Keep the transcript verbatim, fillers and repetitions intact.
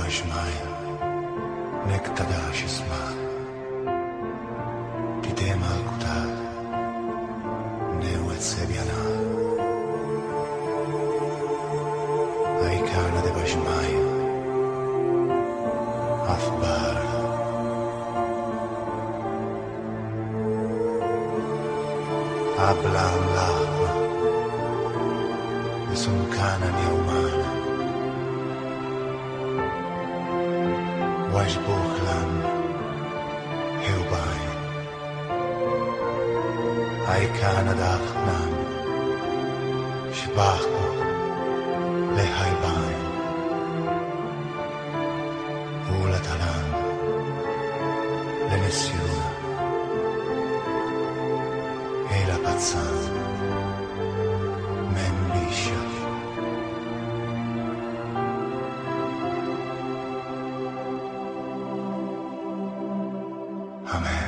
bashmaya nek tadash isma pitema alkutar neuet sebiana ai kana de bashmaya afbar habla l'alma e son kana mia umana Wajbuchlan Heubai Ai Kanadachnan Shbachu Lehaibai Ulatalan Lenessiuna E la Pazzan Membisha Amen.